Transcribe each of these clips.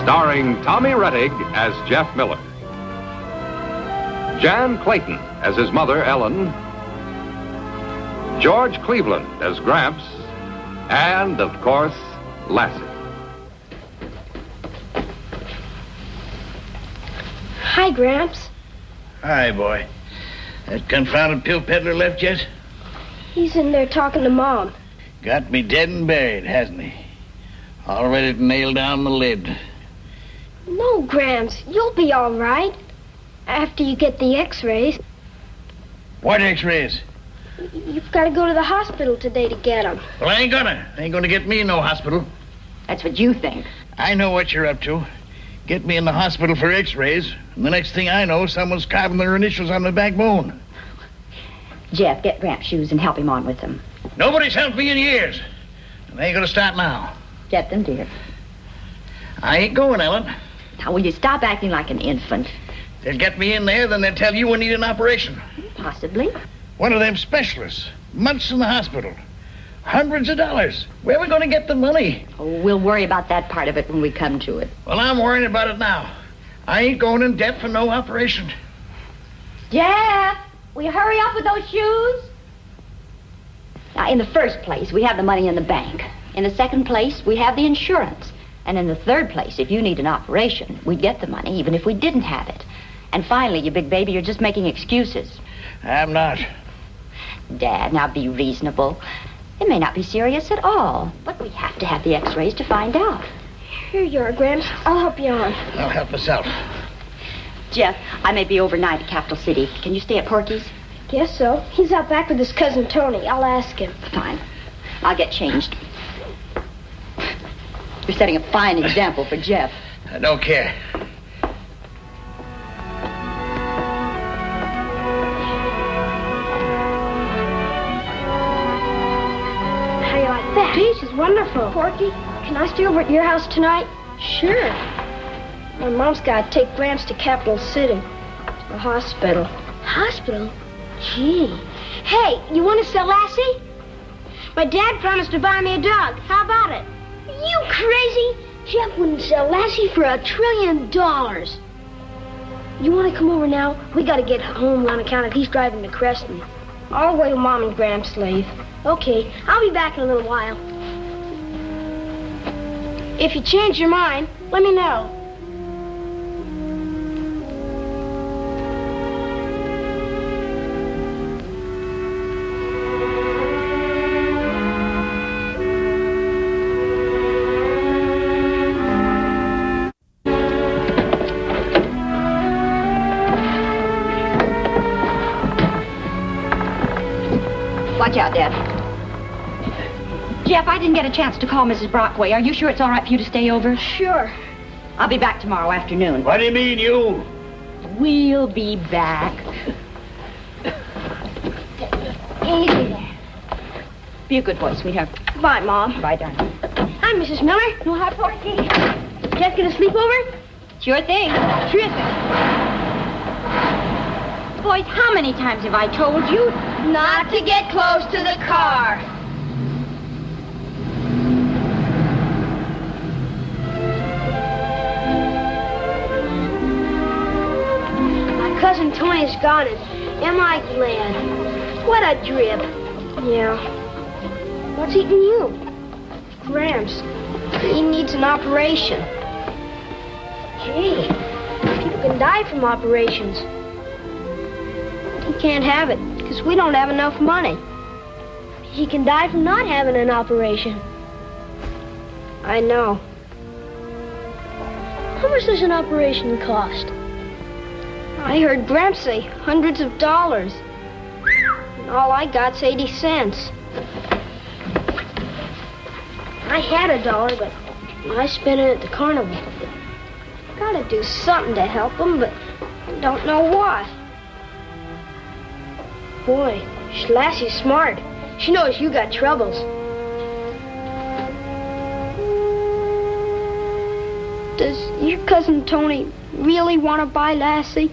Starring Tommy Rettig as Jeff Miller. Jan Clayton as his mother, Ellen. George Cleveland as Gramps. And, of course, Lassie. Hi, Gramps. Hi, boy. That confounded pill peddler left yet? He's in there talking to Mom. Got me dead and buried, hasn't he? All ready to nail down the lid. No, Gramps, you'll be all right. After you get the x-rays. What x-rays? You've got to go to the hospital today to get them. Well, I ain't gonna. Ain't gonna get me in no hospital. That's what you think. I know what you're up to. Get me in the hospital for x-rays, and the next thing I know, someone's carving their initials on my backbone. Jeff, get Gramps' shoes and help him on with them. Nobody's helped me in years. And I ain't gonna start now. Get them, dear. I ain't going, Ellen. Now, will you stop acting like an infant? They'll get me in there, then they'll tell you we need an operation. Possibly. One of them specialists. Months in the hospital. Hundreds of dollars. Where are we going to get the money? Oh, we'll worry about that part of it when we come to it. Well, I'm worrying about it now. I ain't going in debt for no operation. Jeff, will you hurry up with those shoes? Now, in the first place, we have the money in the bank. In the second place, we have the insurance. And in the third place, if you need an operation, we'd get the money even if we didn't have it. And finally, you big baby, you're just making excuses. I'm not. Dad, now be reasonable. It may not be serious at all, but we have to have the x-rays to find out. Here you are, Gramps. I'll help you on. I'll help myself. Jeff, I may be overnight at Capital City. Can you stay at Porky's? Guess so. He's out back with his cousin Tony. I'll ask him. Fine. I'll get changed. You're setting a fine example for Jeff. I don't care. How do you like that? Gee, she's wonderful. Porky, can I stay over at your house tonight? Sure. My mom's got to take Gramps to Capital City. To the hospital. Hospital? Gee. Hey, you want to sell Lassie? My dad promised to buy me a dog. How about it? You crazy? Jeff wouldn't sell Lassie for $1 trillion. You want to come over now? We got to get home on account of he's driving to Creston. I'll wait till Mom and Gramps leave. Okay, I'll be back in a little while. If you change your mind, let me know. Watch out, Dad. Jeff, I didn't get a chance to call Mrs. Brockway. Are you sure it's all right for you to stay over? Sure. I'll be back tomorrow afternoon. What do you mean, you? We'll be back. Easy there. Be a good boy, sweetheart. Bye, Mom. Bye, darling. Hi, Mrs. Miller. No, hi, Porky. Jeff get a sleepover? Sure thing. Terrific. Boys, how many times have I told you Not to get close to the car. My cousin Tony's gone, and am I glad? What a drip. Yeah. What's eating you? Gramps. He needs an operation. Gee, people can die from operations. He can't have it, because we don't have enough money. He can die from not having an operation. I know. How much does an operation cost? I heard Gramps say hundreds of dollars. And all I got's 80 cents. I had $1, but I spent it at the carnival. Gotta do something to help him, but I don't know what. Boy, Lassie's smart. She knows you got troubles. Does your cousin Tony really want to buy Lassie?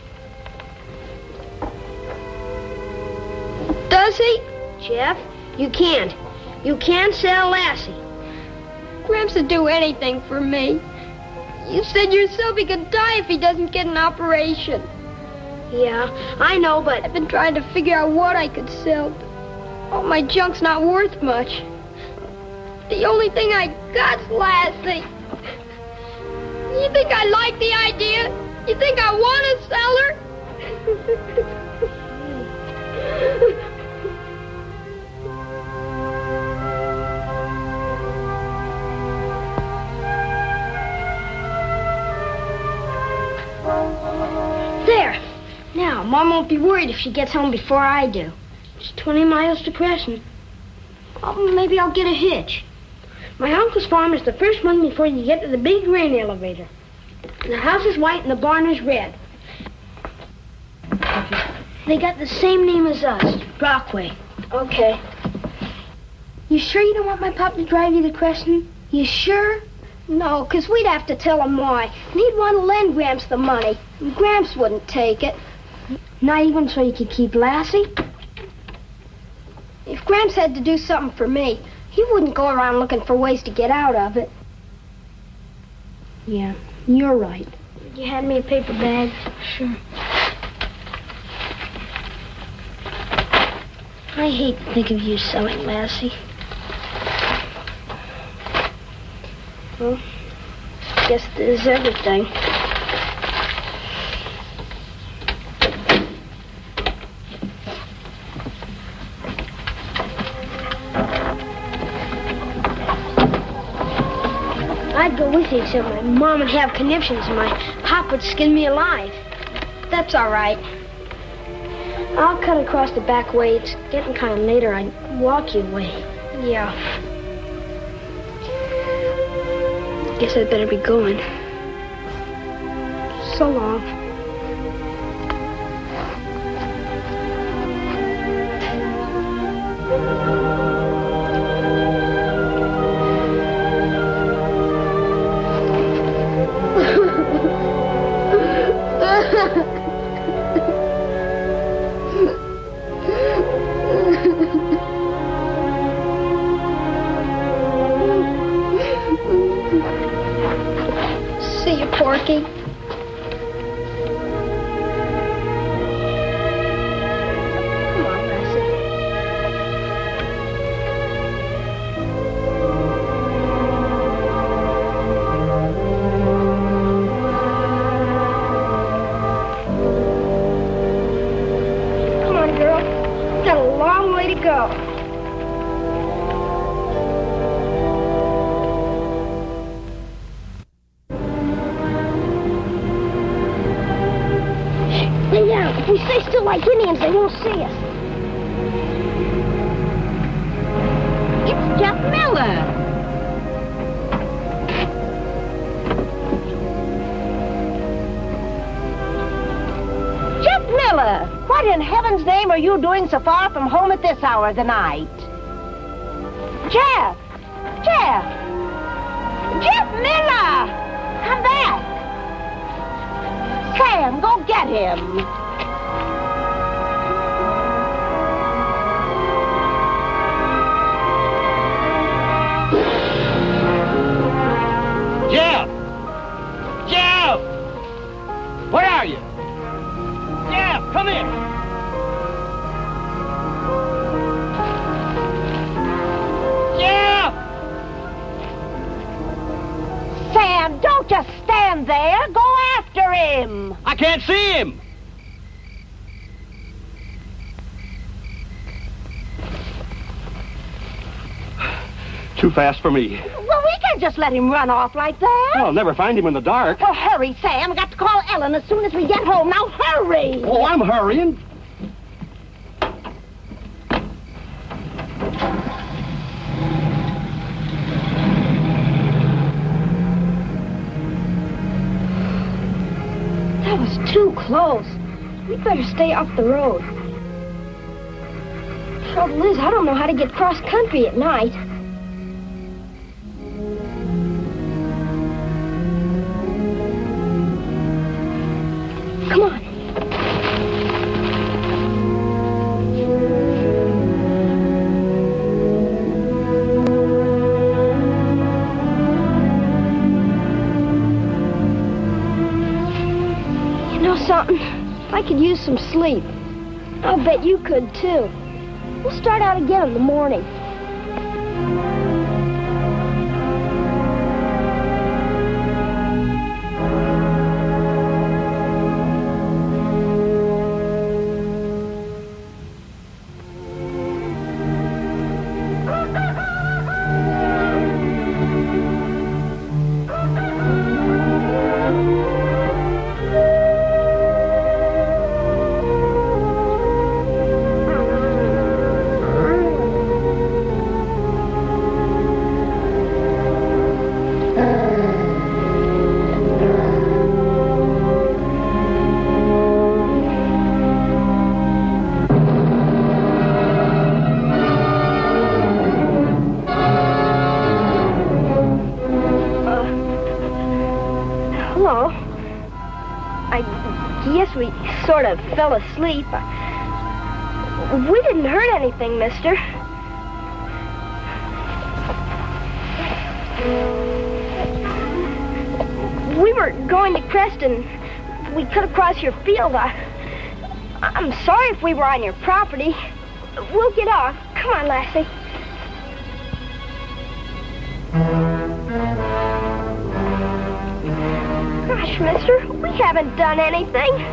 Does he? Jeff, you can't. You can't sell Lassie. Gramps would do anything for me. You said your Sylvie could die if he doesn't get an operation. Yeah, I know, but I've been trying to figure out what I could sell. All my junk's not worth much. The only thing I got's Lassie. You think I like the idea? You think I want to sell her? There. Now, Mom won't be worried if she gets home before I do. It's 20 miles to Crescent. Oh, maybe I'll get a hitch. My uncle's farm is the first one before you get to the big grain elevator. The house is white and the barn is red. They got the same name as us, Brockway. Okay. You sure you don't want my pop to drive you to Crescent? You sure? No, 'cause we'd have to tell him why. And he'd want to lend Gramps the money. And Gramps wouldn't take it. Not even so you could keep Lassie? If Gramps had to do something for me, he wouldn't go around looking for ways to get out of it. Yeah, you're right. Would you hand me a paper bag? Sure. I hate to think of you selling Lassie. Well, I guess this is everything. I'd go with you, except my mom would have conniptions and my pop would skin me alive. That's all right. I'll cut across the back way. It's getting kind of later. I'd walk you away. Yeah. Guess I'd better be going. So long. See you, Porky. Come on, Lassie. Come on, girl. You've got a long way to go. Lay down. If we stay still like Indians, they won't see us. It's Jeff Miller. Jeff Miller, what in heaven's name are you doing so far from home at this hour of the night? Jeff! Jeff! Jeff Miller! Come back! Sam, go get him. Jeff! Jeff! Where are you? Jeff, come here! Jeff! Sam, don't just stand there. Go after him. I can't see him! Too fast for me. Well, we can't just let him run off like that. I'll never find him in the dark. Well, hurry, Sam. I got to call Ellen as soon as we get home. Now, hurry. Oh, I'm hurrying. That was too close. We'd better stay up the road. Trouble is, I don't know how to get cross country at night. Come on. something? I could use some sleep. I'll bet you could, too. We'll start out again in the morning. We sort of fell asleep. We didn't hurt anything, mister. We were going to Creston. We cut across your field. I'm sorry if we were on your property. We'll get off. Come on, Lassie. Gosh, mister, we haven't done anything.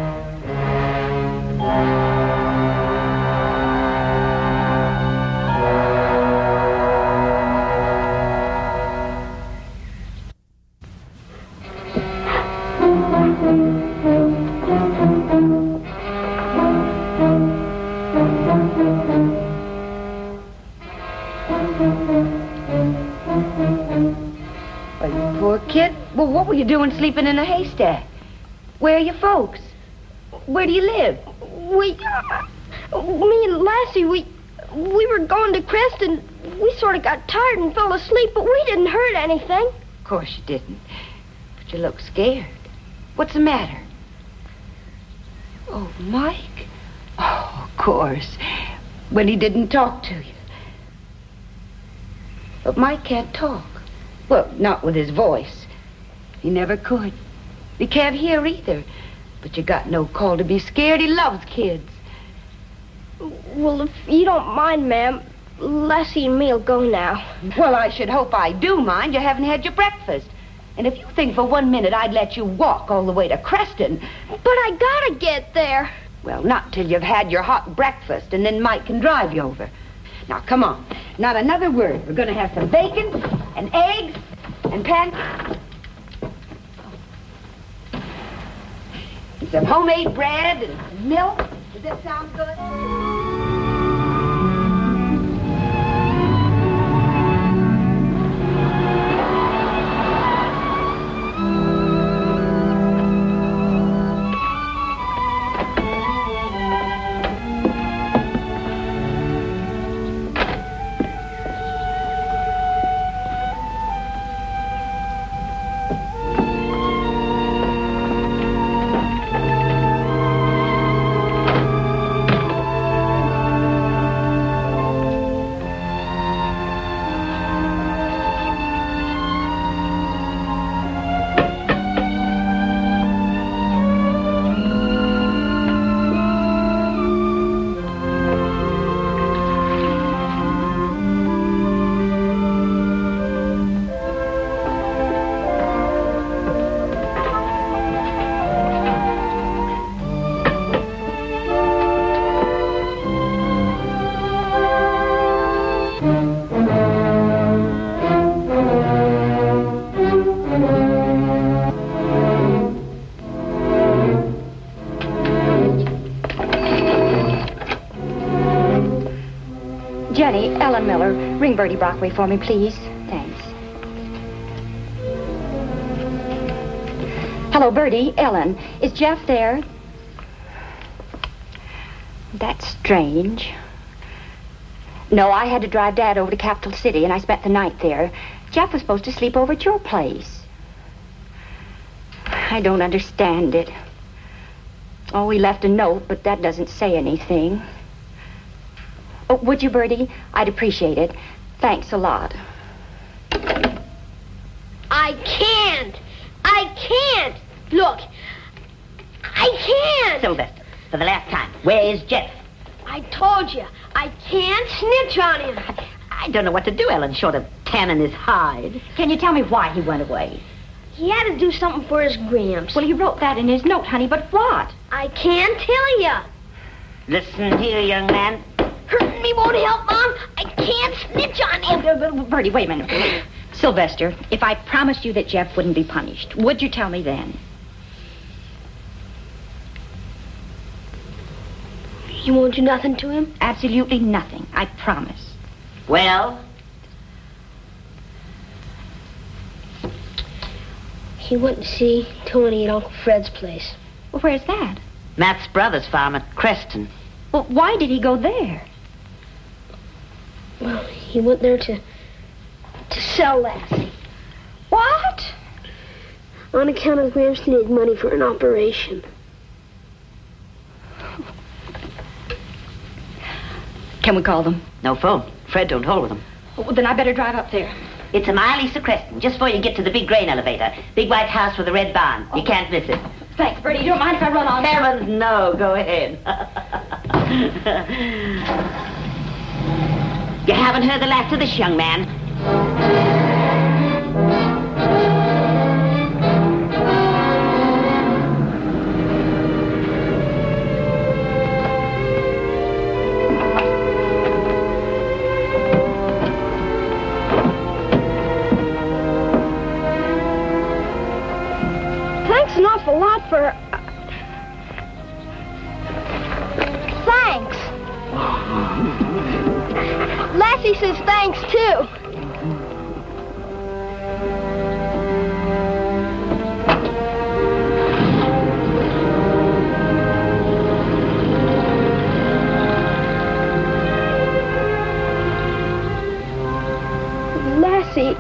Poor kid. Well, what were you doing sleeping in a haystack? Where are your folks? Where do you live? Me and Lassie, we were going to Creston. We sort of got tired and fell asleep, but we didn't hurt anything. Of course you didn't. But you look scared. What's the matter? Oh, Mike? Oh, of course. When he didn't talk to you. But Mike can't talk. Well, not with his voice. He never could. He can't hear either. But you got no call to be scared. He loves kids. Well, if you don't mind, ma'am, Lassie and me'll go now. Well, I should hope I do mind. You haven't had your breakfast. And if you think for 1 minute I'd let you walk all the way to Creston... But I gotta get there. Well, not till you've had your hot breakfast, and then Mike can drive you over. Now, come on. Not another word. We're going to have some bacon and eggs and pancakes. And some homemade bread and milk. Does that sound good? Jenny, Ellen Miller, ring Bertie Brockway for me, please. Thanks. Hello, Bertie. Ellen. Is Jeff there? That's strange. No, I had to drive Dad over to Capital City, and I spent the night there. Jeff was supposed to sleep over at your place. I don't understand it. Oh, he left a note, but that doesn't say anything. Oh, would you, Bertie? I'd appreciate it. Thanks a lot. I can't. Look, I Sylvester, for the last time, where's Jeff? I told you, I can't snitch on him. I don't know what to do, Ellen, short of tanning his hide. Can you tell me why he went away? He had to do something for his Gramps. Well, he wrote that in his note, honey, but what? I can't tell you. Listen here, young man. Hurting me won't help, Mom. I can't snitch on him. Bertie, wait a minute. Sylvester, if I promised you that Jeff wouldn't be punished, would you tell me then? You won't do nothing to him? Absolutely nothing. I promise. Well? He went to see Tony at Uncle Fred's place. Well, where's that? Matt's brother's farm at Creston. Well, why did he go there? Well, he went there to sell Lassie. What? On account of Gramps needed money for an operation. Can we call them? No phone. Fred don't hold with them. Well, then I better drive up there. It's a mile east of Creston, just before you get to the big grain elevator. Big white house with a red barn. You can't miss it. Thanks, Bertie. You don't mind if I run on? Heavens, no. Go ahead. You haven't heard the last of this young man. Thanks an awful lot for... Thanks. Lassie says thanks, too. Lassie...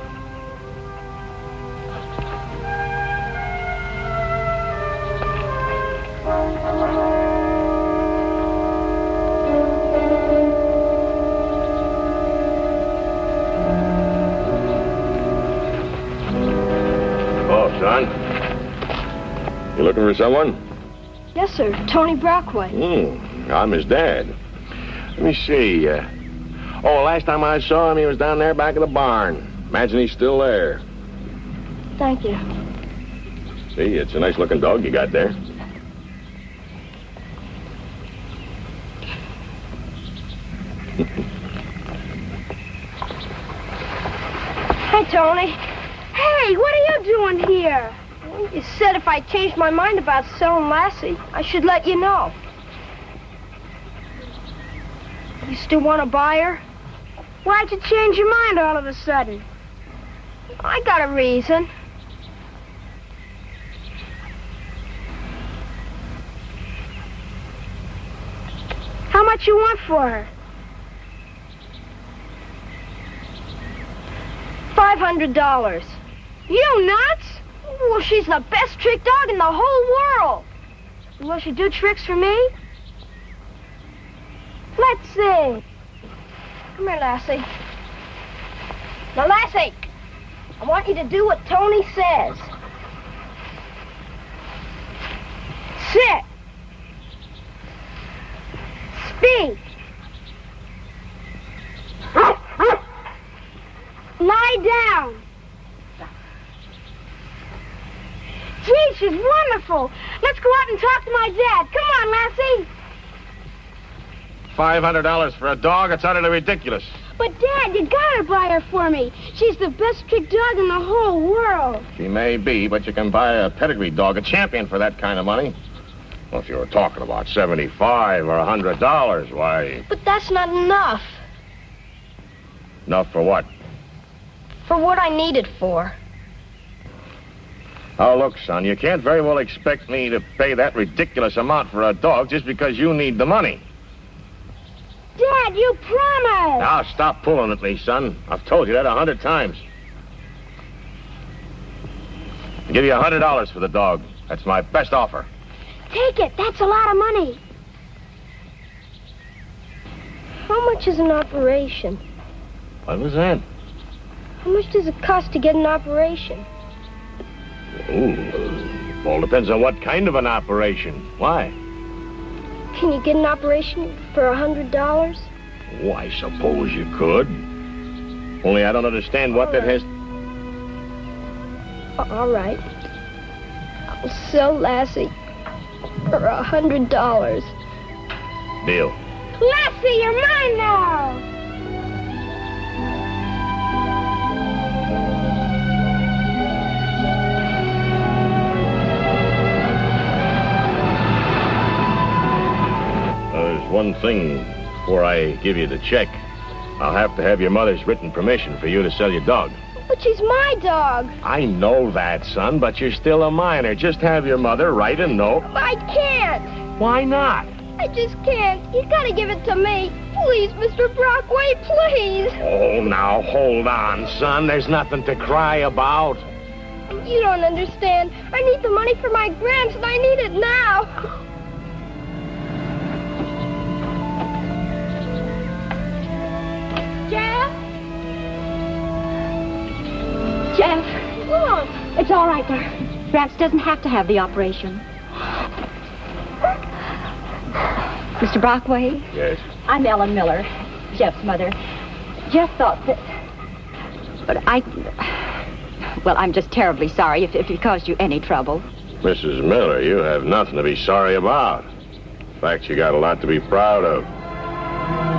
Son? You looking for someone? Yes, sir. Tony Brockway. I'm his dad. Let me see. Last time I saw him, he was down there back of the barn. Imagine he's still there. Thank you. See, it's a nice-looking dog you got there. Hey, Tony. Hey, what are you doing here? You said if I changed my mind about selling Lassie, I should let you know. You still want to buy her? Why'd you change your mind all of a sudden? I got a reason. How much you want for her? $500. You nuts? Well, she's the best trick dog in the whole world. Will she do tricks for me? Let's see. Come here, Lassie. Now, Lassie, I want you to do what Tony says. Sit. Speak. Lie down. Gee, she's wonderful. Let's go out and talk to my dad. Come on, Lassie. $500 for a dog? It's utterly ridiculous. But, Dad, you gotta buy her for me. She's the best trick dog in the whole world. She may be, but you can buy a pedigree dog, a champion, for that kind of money. Well, if you were talking about $75 or $100, why... But that's not enough. Enough for what? For what I need it for. Oh, look, son, you can't very well expect me to pay that ridiculous amount for a dog just because you need the money. Dad, you promised. Now, stop pulling at me, son. I've told you that 100 times. I'll give you $100 for the dog. That's my best offer. Take it. That's a lot of money. How much is an operation? What was that? How much does it cost to get an operation? Ooh. Well, depends on what kind of an operation. Why? Can you get an operation for $100? Oh, I suppose you could. Only I don't understand what that has... All right. I'll sell Lassie for $100. Deal. Lassie, you're mine now! There's one thing before I give you the check. I'll have to have your mother's written permission for you to sell your dog. But she's my dog. I know that, son, but you're still a minor. Just have your mother write a note. I can't. Why not? I just can't. You gotta give it to me. Please, Mr. Brockway, please. Oh, now, hold on, son. There's nothing to cry about. You don't understand. I need the money for my Gramps, and I need it now. Jeff, Look. it's all right there. Gramps doesn't have to have the operation. Mr. Brockway? Yes? I'm Ellen Miller, Jeff's mother. Jeff thought that... But well, I'm just terribly sorry if it caused you any trouble. Mrs. Miller, you have nothing to be sorry about. In fact, you got a lot to be proud of.